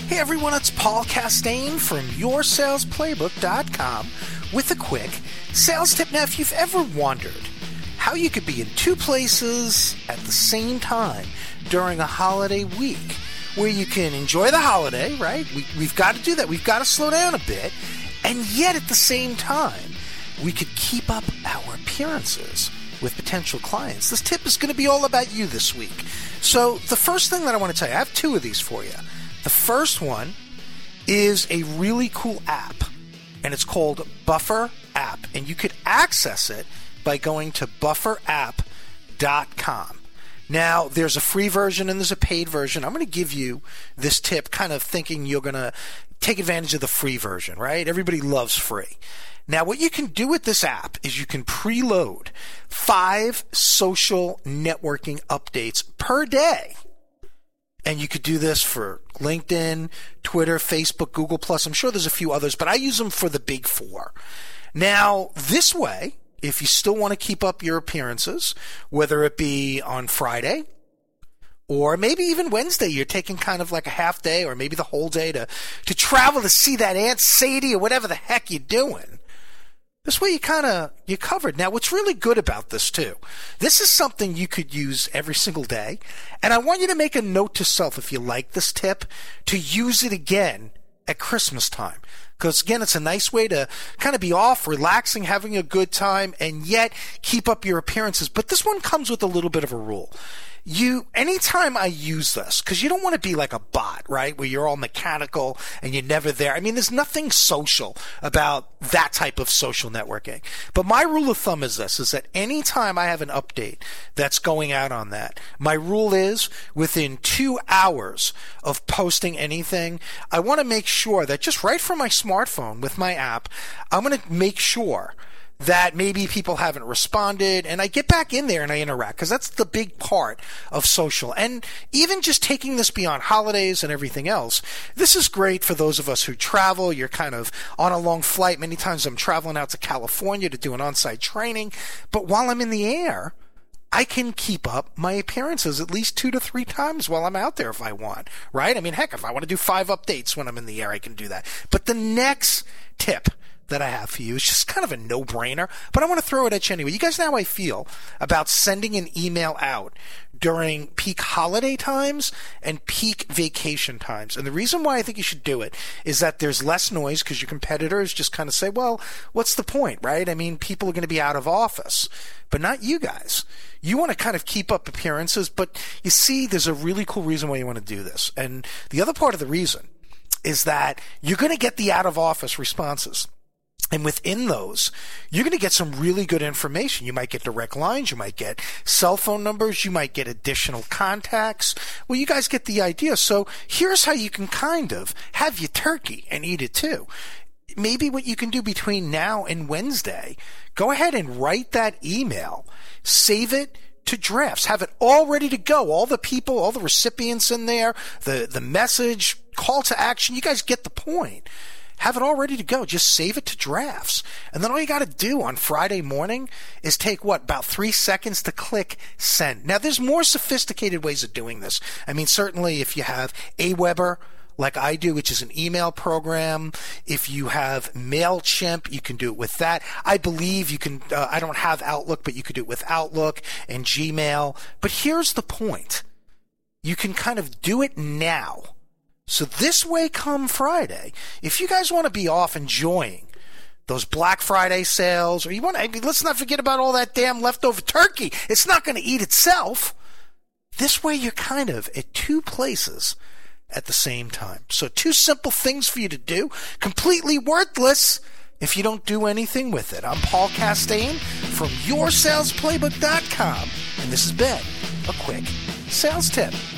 Hey everyone, it's Paul Castaigne from YourSalesPlaybook.com with a quick sales tip. Now, if you've ever wondered how you could be in two places at the same time during a holiday week, where you can enjoy the holiday, right? We've got to do that. We've got to slow down a bit. And yet at the same time, we could keep up our appearances with potential clients. This tip is going to be all about you this week. So the first thing that I want to tell you, I have two of these for you. The first one is a really cool app, and it's called Buffer App, and you could access it by going to bufferapp.com. Now, there's a free version and there's a paid version. I'm going to give you this tip kind of thinking you're going to take advantage of the free version, right? Everybody loves free. Now, what you can do with this app is you can preload 5 social networking updates per day. And you could do this for LinkedIn, Twitter, Facebook, Google+. I'm sure there's a few others, but I use them for the big 4. Now, this way, if you still want to keep up your appearances, whether it be on Friday or maybe even Wednesday, you're taking kind of like a half day or maybe the whole day to travel to see that Aunt Sadie or whatever the heck you're doing. This way you're covered. Now, what's really good about this too, this is something you could use every single day. And I want you to make a note to self, if you like this tip, to use it again at Christmas time. Because again, it's a nice way to kind of be off, relaxing, having a good time, and yet keep up your appearances. But this one comes with a little bit of a rule. Anytime I use this, because you don't want to be like a bot, right? Where you're all mechanical and you're never there. I mean, there's nothing social about that type of social networking. But my rule of thumb is this, is that anytime I have an update that's going out on that, my rule is within 2 hours of posting anything, I want to make sure that just right from my smartphone with my app, I'm going to make sure that maybe people haven't responded, and I get back in there and I interact, because that's the big part of social. And even just taking this beyond holidays and everything else, this is great for those of us who travel. You're kind of on a long flight. Many times I'm traveling out to California to do an on-site training, but while I'm in the air, I can keep up my appearances at least 2 to 3 times while I'm out there if I want, right? I mean, heck, if I want to do 5 updates when I'm in the air, I can do that. But the next tip that I have for you is just kind of a no-brainer, but I want to throw it at you anyway. You guys know how I feel about sending an email out during peak holiday times and peak vacation times. And the reason why I think you should do it is that there's less noise, because your competitors just kind of say, well, what's the point, right? I mean, people are going to be out of office, but not you guys. You want to kind of keep up appearances, but you see, there's a really cool reason why you want to do this. And the other part of the reason is that you're going to get the out-of-office responses. And within those, you're going to get some really good information. You might get direct lines. You might get cell phone numbers. You might get additional contacts. Well, you guys get the idea. So here's how you can kind of have your turkey and eat it too. Maybe what you can do between now and Wednesday, go ahead and write that email, save it to drafts, have it all ready to go. All the people, all the recipients in there, the message, call to action. You guys get the point. Have it all ready to go. Just save it to drafts. And then all you got to do on Friday morning is take, about 3 seconds to click send. Now, there's more sophisticated ways of doing this. I mean, certainly if you have Aweber, like I do, which is an email program. If you have MailChimp, you can do it with that. I believe you can, I don't have Outlook, but you could do it with Outlook and Gmail. But here's the point. You can kind of do it now. So this way, come Friday, if you guys want to be off enjoying those Black Friday sales, or let's not forget about all that damn leftover turkey. It's not going to eat itself. This way, you're kind of at 2 places at the same time. So 2 simple things for you to do, completely worthless if you don't do anything with it. I'm Paul Castaigne from YourSalesPlaybook.com, and this has been a quick sales tip.